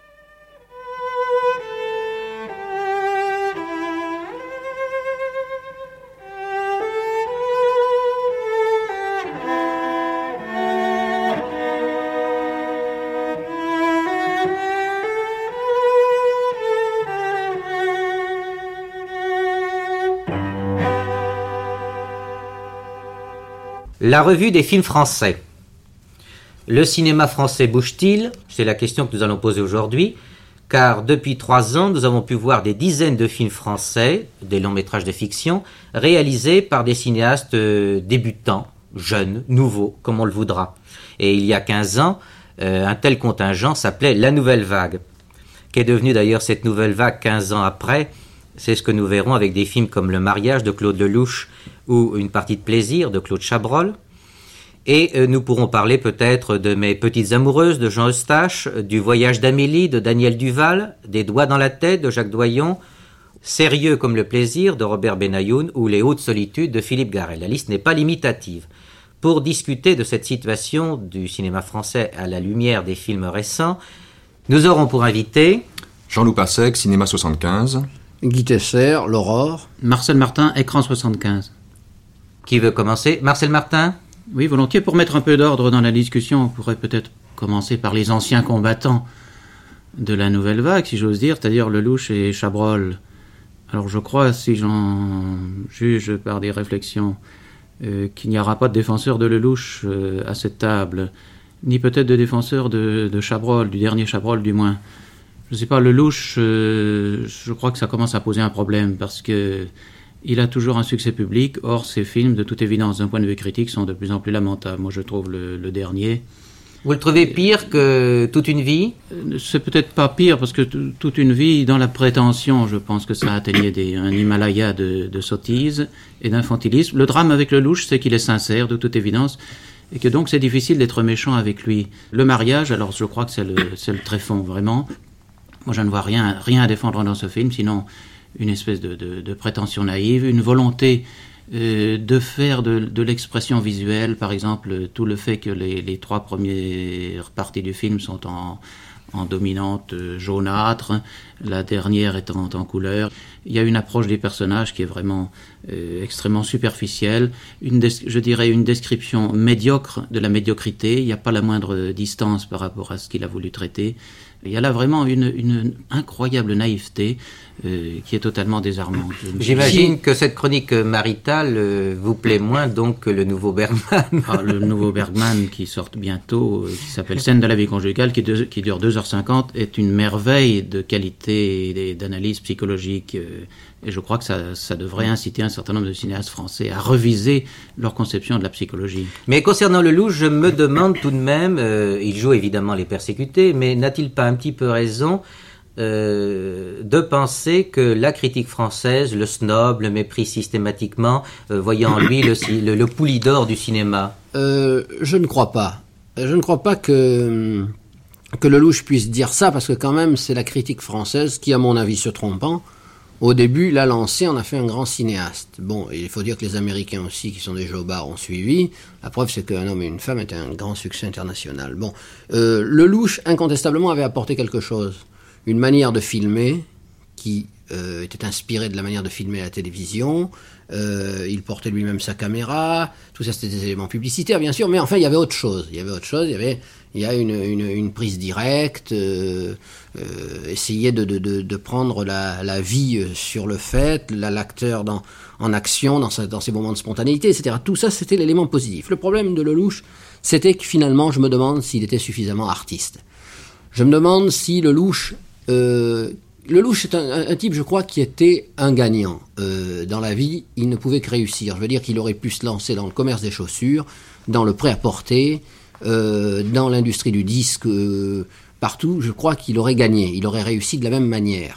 La revue des films français. Le cinéma français bouge-t-il? C'est la question que nous allons poser aujourd'hui, car depuis 3 ans, nous avons pu voir des dizaines de films français, des longs métrages de fiction, réalisés par des cinéastes débutants, jeunes, nouveaux, comme on le voudra. Et il y a 15 ans, un tel contingent s'appelait La Nouvelle Vague. Qu'est devenue d'ailleurs cette Nouvelle Vague 15 ans après? C'est ce que nous verrons avec des films comme Le Mariage de Claude Lelouch ou Une partie de plaisir de Claude Chabrol. Et nous pourrons parler peut-être de Mes petites amoureuses de Jean Eustache, du Voyage d'Amélie de Daniel Duval, Des doigts dans la tête de Jacques Doyon, Sérieux comme le plaisir de Robert Benayoun ou Les hautes solitudes de Philippe Garrel. La liste n'est pas limitative. Pour discuter de cette situation du cinéma français à la lumière des films récents, nous aurons pour invité Jean-Loup Passec, Cinéma 75. Guy Tesser, L'Aurore. Marcel Martin, Écran 75. Qui veut commencer? Marcel Martin? Oui, volontiers. Pour mettre un peu d'ordre dans la discussion, on pourrait peut-être commencer par les anciens combattants de la Nouvelle Vague, si j'ose dire, c'est-à-dire Lelouch et Chabrol. Alors je crois, si j'en juge par des réflexions, qu'il n'y aura pas de défenseur de Lelouch à cette table, ni peut-être de défenseur de Chabrol, du dernier Chabrol du moins. Je ne sais pas, Lelouch, je crois que ça commence à poser un problème, parce que il a toujours un succès public. Or, ses films, de toute évidence, d'un point de vue critique, sont de plus en plus lamentables. Moi, je trouve le dernier. Vous le trouvez pire que Toute une vie? C'est peut-être pas pire, parce que Toute une vie, dans la prétention, je pense que ça atteignait un Himalaya de sottises et d'infantilisme. Le drame avec Lelouch, c'est qu'il est sincère, de toute évidence, et que donc c'est difficile d'être méchant avec lui. Le mariage, alors je crois que c'est le tréfonds, vraiment. Moi, je ne vois rien à défendre dans ce film, sinon une espèce de prétention naïve, une volonté de faire de l'expression visuelle, par exemple, tout le fait que les 3 premières parties du film sont en dominante jaunâtre, la dernière étant en couleur. Il y a une approche des personnages qui est vraiment extrêmement superficielle, je dirais une description médiocre de la médiocrité. Il n'y a pas la moindre distance par rapport à ce qu'il a voulu traiter. Il y a là vraiment une incroyable naïveté qui est totalement désarmante. J'imagine que cette chronique maritale vous plaît moins donc que le nouveau Bergman. Le nouveau Bergman qui sort bientôt, qui s'appelle Scène de la vie conjugale, qui dure 2h50, est une merveille de qualité et d'analyse psychologique. Et je crois que ça devrait inciter un certain nombre de cinéastes français à reviser leur conception de la psychologie. Mais concernant Lelouch, je me demande tout de même, il joue évidemment les persécutés, mais n'a-t-il pas un petit peu raison de penser que la critique française le snob, le méprise systématiquement, voyant en lui le Poulidor du cinéma? Je ne crois pas. Je ne crois pas que Lelouch puisse dire ça, parce que quand même c'est la critique française qui, à mon avis, se trompant, au début l'a lancé, on a fait un grand cinéaste. Bon, il faut dire que les Américains aussi, qui sont des jobards, ont suivi. La preuve, c'est qu'un homme et une femme étaient un grand succès international. Bon, Lelouch, incontestablement, avait apporté quelque chose. Une manière de filmer qui était inspirée de la manière de filmer à la télévision. Il portait lui-même sa caméra. Tout ça, c'était des éléments publicitaires, bien sûr. Mais enfin, il y avait autre chose. Il y a une prise directe, essayer de prendre la vie sur le fait, l'acteur en action, dans ses moments de spontanéité, etc. Tout ça, c'était l'élément positif. Le problème de Lelouch, c'était que finalement, je me demande s'il était suffisamment artiste. Je me demande si Lelouch est un type, je crois, qui était un gagnant. Dans la vie, il ne pouvait que réussir. Je veux dire qu'il aurait pu se lancer dans le commerce des chaussures, dans le prêt-à-porter, dans l'industrie du disque, partout. Je crois qu'il aurait gagné. Il aurait réussi de la même manière.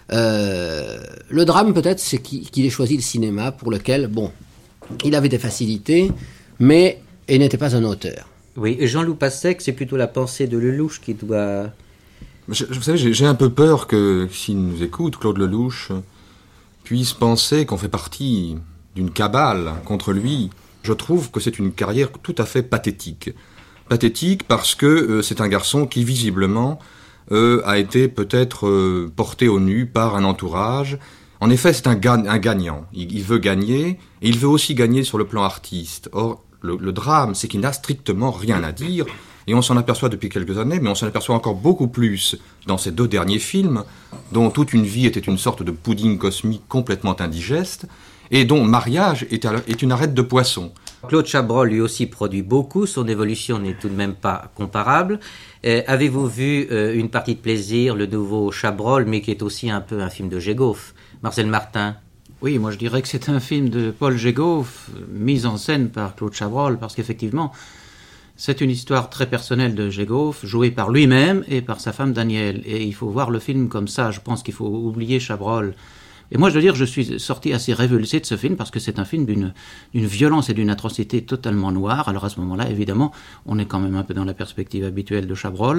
Le drame, peut-être, c'est qu'il ait choisi le cinéma, pour lequel, bon, il avait des facilités, mais il n'était pas un auteur. Oui, Jean-Loup Passec, c'est plutôt la pensée de Lelouch qui doit... Vous savez, j'ai un peu peur que, s'il nous écoute, Claude Lelouch puisse penser qu'on fait partie d'une cabale contre lui. Je trouve que c'est une carrière tout à fait pathétique. Pathétique parce que c'est un garçon qui, visiblement, a été peut-être porté au nu par un entourage. En effet, c'est un gagnant. Il veut gagner, et il veut aussi gagner sur le plan artiste. Or, le drame, c'est qu'il n'a strictement rien à dire. Et on s'en aperçoit depuis quelques années, mais on s'en aperçoit encore beaucoup plus dans ces 2 derniers films, dont Toute une vie était une sorte de pudding cosmique complètement indigeste, et dont Mariage est une arête de poisson. Claude Chabrol lui aussi produit beaucoup, son évolution n'est tout de même pas comparable. Avez-vous vu une partie de plaisir, le nouveau Chabrol, mais qui est aussi un peu un film de Gégoff? Marcel Martin? Oui, moi je dirais que c'est un film de Paul Gégoff, mis en scène par Claude Chabrol, parce qu'effectivement, c'est une histoire très personnelle de Gégoff, jouée par lui-même et par sa femme Danielle. Et il faut voir le film comme ça, je pense qu'il faut oublier Chabrol. Et moi je dois dire, je suis sorti assez révulsé de ce film, parce que c'est un film d'une violence et d'une atrocité totalement noire. Alors à ce moment-là, évidemment, on est quand même un peu dans la perspective habituelle de Chabrol.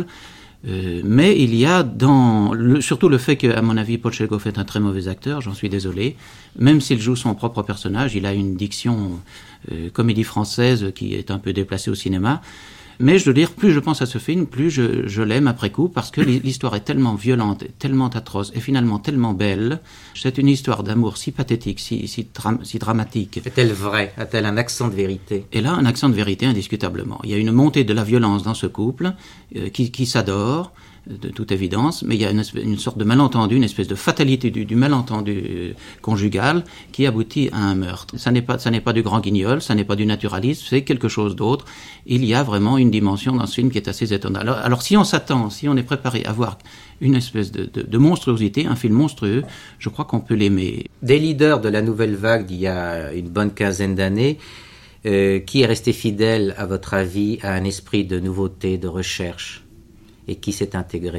Mais il y a surtout le fait qu'à mon avis Paul Gégoff est un très mauvais acteur, j'en suis désolé, même s'il joue son propre personnage, il a une diction comédie française qui est un peu déplacée au cinéma. Mais je dois dire, plus je pense à ce film, plus je l'aime après coup, parce que l'histoire est tellement violente, tellement atroce, et finalement tellement belle. C'est une histoire d'amour si pathétique, si dramatique. Est-elle vraie? A-t-elle un accent de vérité? Elle a un accent de vérité, indiscutablement. Il y a une montée de la violence dans ce couple, qui s'adore, de toute évidence, mais il y a une sorte de malentendu, une espèce de fatalité du malentendu conjugal qui aboutit à un meurtre. Ça n'est pas du grand guignol, ça n'est pas du naturalisme, c'est quelque chose d'autre. Il y a vraiment une dimension dans ce film qui est assez étonnante. Alors si on est préparé à voir une espèce de monstruosité, un film monstrueux, je crois qu'on peut l'aimer. Des leaders de la nouvelle vague d'il y a une bonne quinzaine d'années, qui est resté fidèle, à votre avis, à un esprit de nouveauté, de recherche, et qui s'est intégré?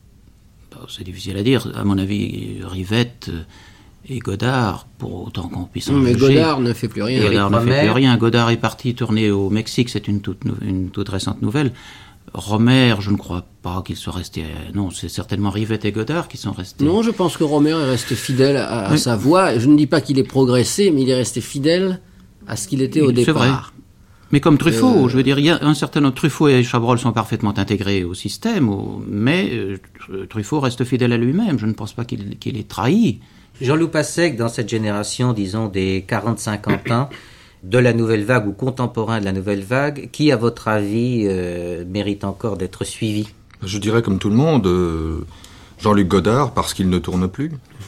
C'est difficile à dire. À mon avis, Rivette et Godard, pour autant qu'on puisse en juger. Mais Godard ne fait plus rien. Godard est parti tourner au Mexique, c'est une toute récente nouvelle. Romer, je ne crois pas qu'il soit resté... Non, c'est certainement Rivette et Godard qui sont restés. Non, je pense que Romer est resté fidèle à sa voix. Je ne dis pas qu'il ait progressé, mais il est resté fidèle à ce qu'il était au départ. C'est vrai. Mais comme Truffaut, je veux dire, il y a un certain nombre... Truffaut et Chabrol sont parfaitement intégrés au système, mais Truffaut reste fidèle à lui-même. Je ne pense pas qu'il ait trahi. Jean-Loup Passec, dans cette génération, disons, des 40-50 ans, de la nouvelle vague ou contemporain de la nouvelle vague, qui, à votre avis, mérite encore d'être suivi? Je dirais comme tout le monde, Jean-Luc Godard, parce qu'il ne tourne plus.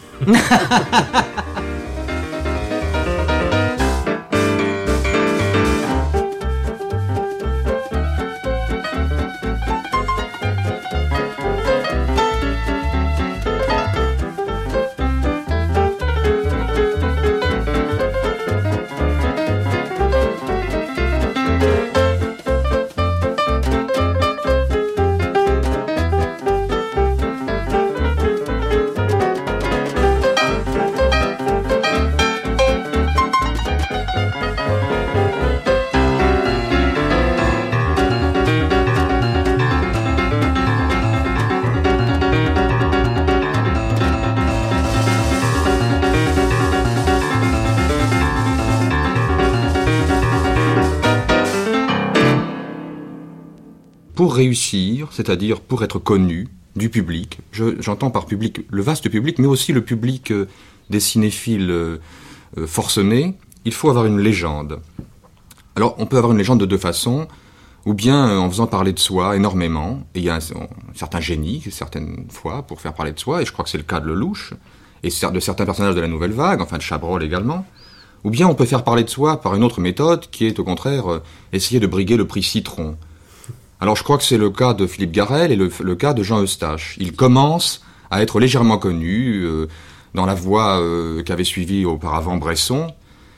Pour réussir, c'est-à-dire pour être connu du public, j'entends par public le vaste public, mais aussi le public des cinéphiles forcenés, il faut avoir une légende. Alors, on peut avoir une légende de deux façons, ou bien en faisant parler de soi énormément, et il y a un certain génie, certaines fois, pour faire parler de soi, et je crois que c'est le cas de Lelouch, et de certains personnages de la Nouvelle Vague, enfin de Chabrol également, ou bien on peut faire parler de soi par une autre méthode, qui est au contraire essayer de briguer le prix Citron. Alors je crois que c'est le cas de Philippe Garrel et le cas de Jean Eustache. Il commence à être légèrement connu dans la voie qu'avait suivie auparavant Bresson.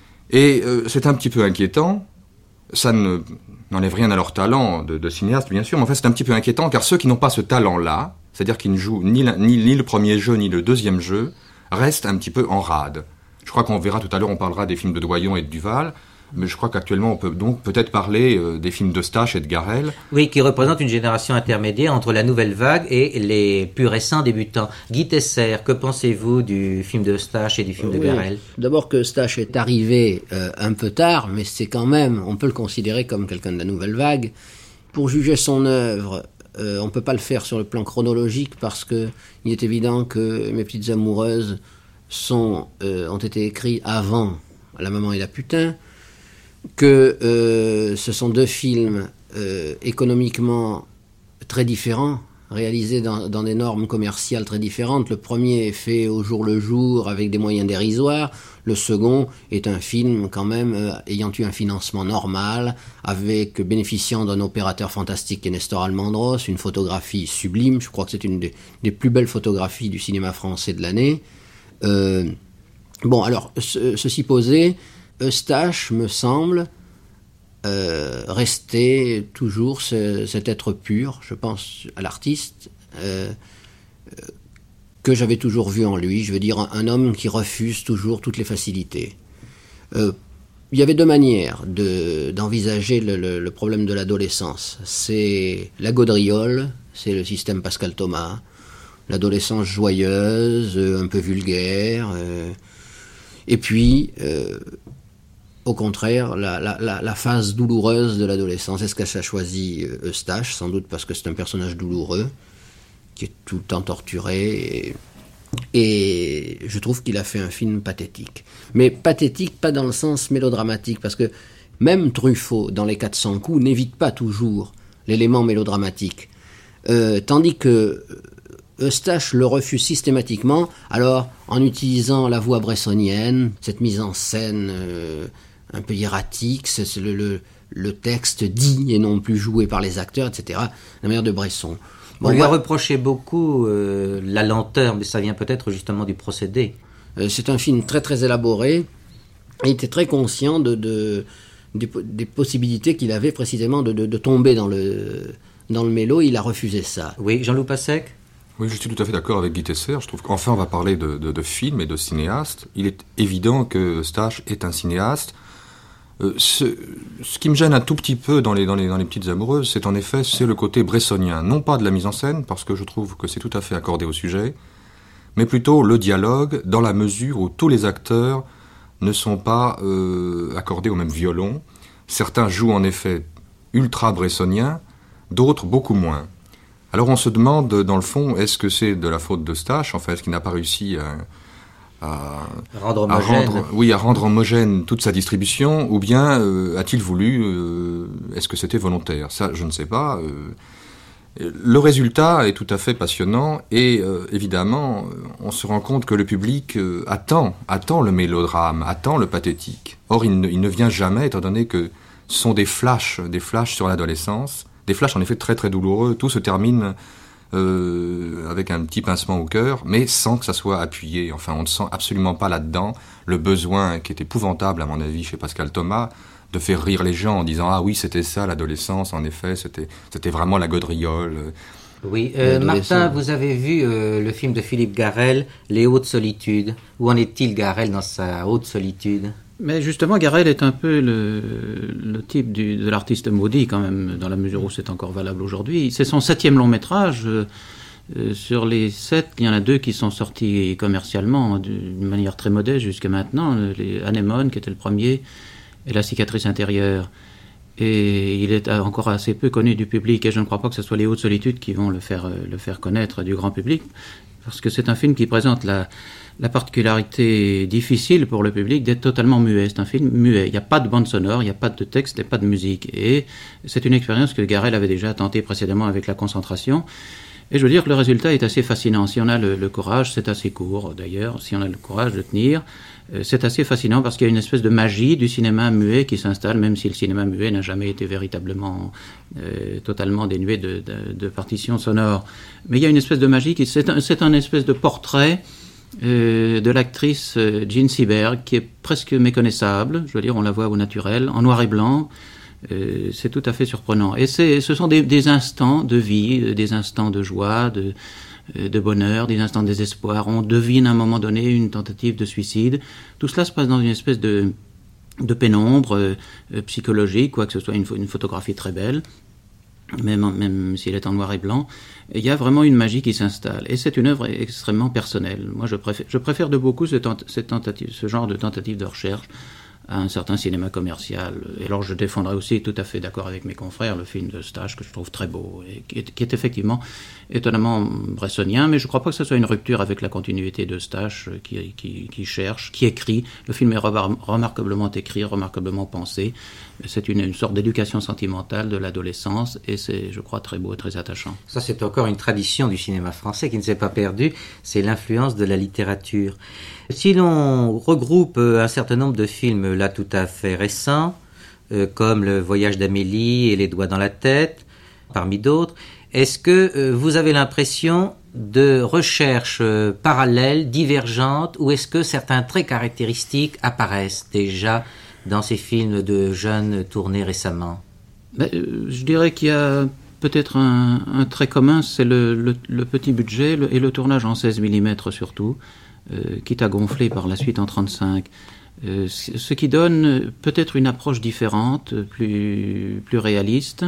Et c'est un petit peu inquiétant. Ça n'enlève rien à leur talent de cinéaste, bien sûr, mais en fait c'est un petit peu inquiétant car ceux qui n'ont pas ce talent-là, c'est-à-dire qui ne jouent ni le premier jeu ni le deuxième jeu, restent un petit peu en rade. Je crois qu'on verra tout à l'heure, on parlera des films de Doyon et de Duval. Mais je crois qu'actuellement, on peut donc peut-être parler des films d'Eustache et de Garrel. Oui, qui représentent une génération intermédiaire entre la nouvelle vague et les plus récents débutants. Guy Tesser, que pensez-vous du film d'Eustache et du film de Garrel? D'abord que Eustache est arrivé un peu tard, mais c'est quand même, on peut le considérer comme quelqu'un de la nouvelle vague. Pour juger son œuvre, on ne peut pas le faire sur le plan chronologique parce qu'il est évident que Mes petites amoureuses ont été écrits avant La maman et la putain, que ce sont deux films économiquement très différents, réalisés dans des normes commerciales très différentes. Le premier est fait au jour le jour avec des moyens dérisoires. Le second est un film quand même ayant eu un financement normal, avec bénéficiant d'un opérateur fantastique qui est Nestor Almendros, une photographie sublime. Je crois que c'est une des plus belles photographies du cinéma français de l'année. Bon, alors, ceci posé, Eustache me semble rester toujours cet être pur, je pense à l'artiste, que j'avais toujours vu en lui, je veux dire un homme qui refuse toujours toutes les facilités. Il y avait deux manières d'envisager le problème de l'adolescence. C'est la gaudriole, c'est le système Pascal Thomas, l'adolescence joyeuse, un peu vulgaire, et puis au contraire, la phase douloureuse de l'adolescence. Est-ce qu'elle a choisi Eustache? Sans doute parce que c'est un personnage douloureux, qui est tout le temps torturé. Et je trouve qu'il a fait un film pathétique. Mais pathétique, pas dans le sens mélodramatique, parce que même Truffaut, dans Les 400 coups, n'évite pas toujours l'élément mélodramatique. Tandis que Eustache le refuse systématiquement, alors en utilisant la voix bressonienne, cette mise en scène un peu hiératique, c'est le texte dit et non plus joué par les acteurs, etc. La manière de Bresson. Bon, on lui a reproché beaucoup la lenteur, mais ça vient peut-être justement du procédé. C'est un film très très élaboré. Il était très conscient des possibilités qu'il avait précisément de tomber dans le mélo. Il a refusé ça. Oui, Jean-Loup Passec? Oui, je suis tout à fait d'accord avec Guy Tesser. Je trouve qu'enfin on va parler de film et de cinéaste. Il est évident que Eustache est un cinéaste. Ce qui me gêne un tout petit peu dans les Petites Amoureuses, c'est le côté bressonien. Non pas de la mise en scène, parce que je trouve que c'est tout à fait accordé au sujet, mais plutôt le dialogue, dans la mesure où tous les acteurs ne sont pas accordés au même violon. Certains jouent en effet ultra bressoniens, d'autres beaucoup moins. Alors on se demande, dans le fond, est-ce que c'est de la faute d'Eustache, enfin, est-ce qu'il n'a pas réussi à rendre homogène toute sa distribution, ou bien a-t-il voulu, est-ce que c'était volontaire? Ça, je ne sais pas. Le résultat est tout à fait passionnant, et évidemment, on se rend compte que le public attend le mélodrame, attend le pathétique. Or, il ne vient jamais, étant donné que ce sont des flashs sur l'adolescence, des flashs en effet très très douloureux. Tout se termine avec un petit pincement au cœur, mais sans que ça soit appuyé. Enfin, on ne sent absolument pas là-dedans le besoin qui est épouvantable, à mon avis, chez Pascal Thomas, de faire rire les gens en disant « Ah oui, c'était ça l'adolescence, en effet, c'était vraiment la gaudriole ». Oui, Martin, vous avez vu le film de Philippe Garrel, Les Hautes Solitudes. Où en est-il, Garrel, dans sa haute solitude? Mais justement, Garrel est un peu le type de l'artiste maudit, quand même, dans la mesure où c'est encore valable aujourd'hui. C'est son 7e long métrage. Sur les 7, il y en a 2 qui sont sortis commercialement d'une manière très modeste jusqu'à maintenant. Les Anémone, qui était le premier, et La cicatrice intérieure. Et il est encore assez peu connu du public, et je ne crois pas que ce soit Les Hautes Solitudes qui vont le faire connaître du grand public, parce que c'est un film qui présente la particularité difficile pour le public d'être totalement muet. C'est un film muet. Il n'y a pas de bande sonore, il n'y a pas de texte, il n'y a pas de musique. Et c'est une expérience que Garrel avait déjà tentée précédemment avec La Concentration. Et je veux dire que le résultat est assez fascinant. Si on a le courage, c'est assez court d'ailleurs, si on a le courage de tenir, c'est assez fascinant parce qu'il y a une espèce de magie du cinéma muet qui s'installe, même si le cinéma muet n'a jamais été véritablement totalement dénué de partitions sonores. Mais il y a une espèce de magie, c'est un espèce de portrait de l'actrice Jean Seberg, qui est presque méconnaissable. Je veux dire, on la voit au naturel, en noir et blanc. C'est tout à fait surprenant. Et ce sont des instants de vie, des instants de joie, de bonheur, des instants de désespoir. On devine à un moment donné une tentative de suicide. Tout cela se passe dans une espèce de pénombre psychologique, quoi que ce soit une photographie très belle, même s'il est en noir et blanc. Il y a vraiment une magie qui s'installe. Et c'est une œuvre extrêmement personnelle. Moi, je préfère de beaucoup ce genre de tentative de recherche à un certain cinéma commercial. Et alors je défendrai aussi, tout à fait d'accord avec mes confrères, le film de Stache que je trouve très beau et qui est effectivement étonnamment bressonien, mais je ne crois pas que ce soit une rupture avec la continuité de Stache qui cherche, qui écrit. Le film est remarquablement écrit, remarquablement pensé. C'est une sorte d'éducation sentimentale de l'adolescence et c'est, je crois, très beau et très attachant. Ça, c'est encore une tradition du cinéma français qui ne s'est pas perdue, c'est l'influence de la littérature. Si l'on regroupe un certain nombre de films là tout à fait récents, comme Le Voyage d'Amélie et Les Doigts dans la tête, parmi d'autres, est-ce que vous avez l'impression de recherches parallèles, divergentes, ou est-ce que certains traits caractéristiques apparaissent déjà dans ces films de jeunes tournés récemment? Je dirais qu'il y a peut-être un trait commun, c'est le petit budget et le tournage en 16 mm surtout, quitte à gonfler par la suite en 35. Ce qui donne peut-être une approche différente, plus réaliste,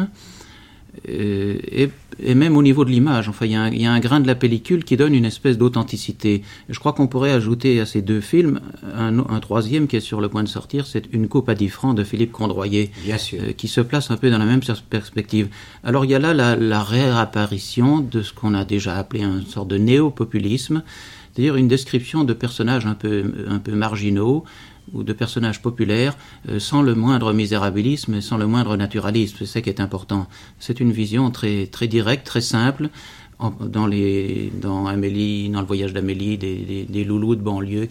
et même au niveau de l'image. Enfin, il y a un grain de la pellicule qui donne une espèce d'authenticité. Je crois qu'on pourrait ajouter à ces deux films un troisième qui est sur le point de sortir, c'est Une coupe à 10 francs de Philippe Condroyer, bien sûr, qui se place un peu dans la même perspective. Alors il y a là la réapparition de ce qu'on a déjà appelé une sorte de néo-populisme, c'est-à-dire une description de personnages un peu marginaux, ou de personnages populaires, sans le moindre misérabilisme et sans le moindre naturalisme. C'est ça qui est important. C'est une vision très, très directe, très simple, dans Amélie, dans Le Voyage d'Amélie, des loulous de banlieue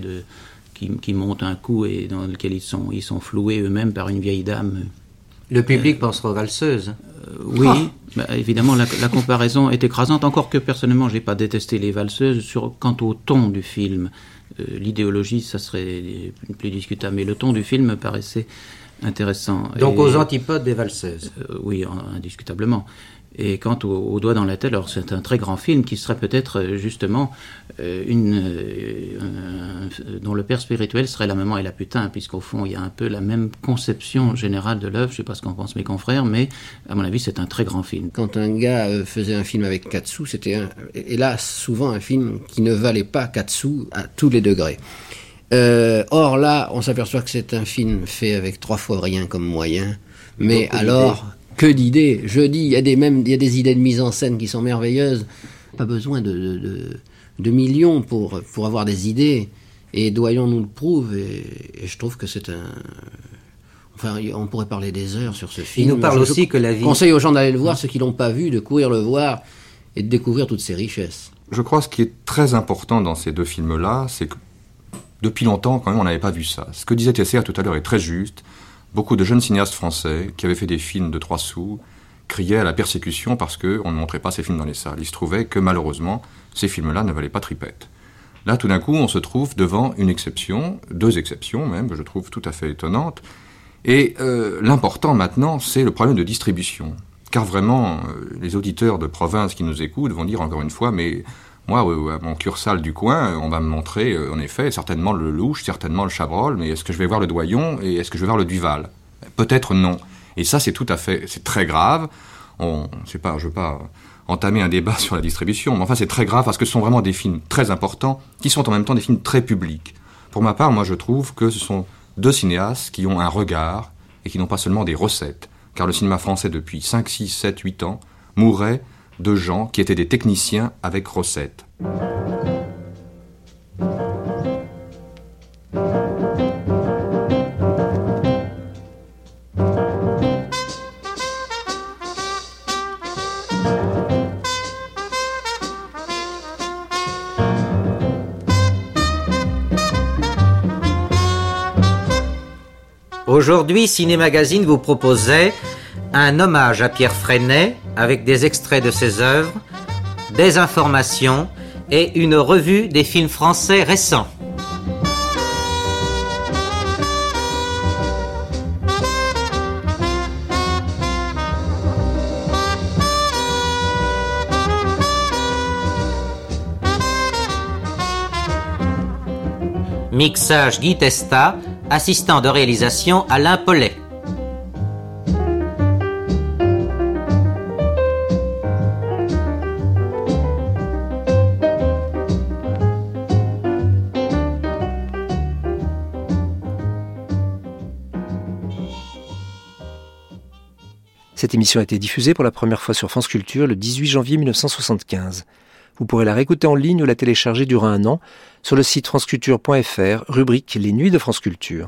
qui montent un coup et dans lequel ils sont floués eux-mêmes par une vieille dame. Le public pensera aux valseuses. Oui, évidemment, la comparaison est écrasante, encore que personnellement, je n'ai pas détesté les valseuses quant au ton du film. L'idéologie, ça serait plus discutable, mais le ton du film me paraissait intéressant. Donc aux antipodes des valseuses. Oui, indiscutablement. Et quant au Doigt dans la tête, alors c'est un très grand film qui serait peut-être justement dont le père spirituel serait la maman et la putain, puisqu'au fond il y a un peu la même conception générale de l'œuvre. Je ne sais pas ce qu'en pensent mes confrères, mais à mon avis c'est un très grand film. Quand un gars faisait un film avec 4 sous, c'était hélas souvent un film qui ne valait pas 4 sous à tous les degrés. Or là, on s'aperçoit que c'est un film fait avec 3 fois rien comme moyen, mais beaucoup alors... Que d'idées. Je dis, il y a des idées de mise en scène qui sont merveilleuses. Pas besoin de millions pour avoir des idées. Et Doyon nous le prouve. Et je trouve que c'est un... Enfin, on pourrait parler des heures sur ce film. Il nous parle aussi que la vie... Je conseille aux gens d'aller le voir, ceux qui l'ont pas vu, de courir le voir et de découvrir toutes ses richesses. Je crois que ce qui est très important dans ces deux films-là, c'est que depuis longtemps, quand même, on n'avait pas vu ça. Ce que disait Tesser tout à l'heure est très juste. Beaucoup de jeunes cinéastes français qui avaient fait des films de 3 sous criaient à la persécution parce qu'on ne montrait pas ces films dans les salles. Il se trouvait que malheureusement, ces films-là ne valaient pas tripette. Là, tout d'un coup, on se trouve devant une exception, 2 exceptions même, que je trouve tout à fait étonnantes. Et l'important maintenant, c'est le problème de distribution. Car vraiment, les auditeurs de province qui nous écoutent vont dire encore une fois, mais... Moi, à mon Cursal du coin, on va me montrer, en effet, certainement le Louche, certainement le Chabrol, mais est-ce que je vais voir le Doyon et est-ce que je vais voir le Duval? Peut-être non. Et ça, c'est très grave. Je ne veux pas entamer un débat sur la distribution, mais enfin, c'est très grave parce que ce sont vraiment des films très importants qui sont en même temps des films très publics. Pour ma part, moi, je trouve que ce sont 2 cinéastes qui ont un regard et qui n'ont pas seulement des recettes. Car le cinéma français, depuis 5, 6, 7, 8 ans, mourait de gens qui étaient des techniciens avec recettes. Aujourd'hui, Ciné Magazine vous proposait un hommage à Pierre Freinet avec des extraits de ses œuvres, des informations et une revue des films français récents. Mixage Guy Testa, assistant de réalisation Alain Paulet. Cette émission a été diffusée pour la première fois sur France Culture le 18 janvier 1975. Vous pourrez la réécouter en ligne ou la télécharger durant un an sur le site franceculture.fr, rubrique Les Nuits de France Culture.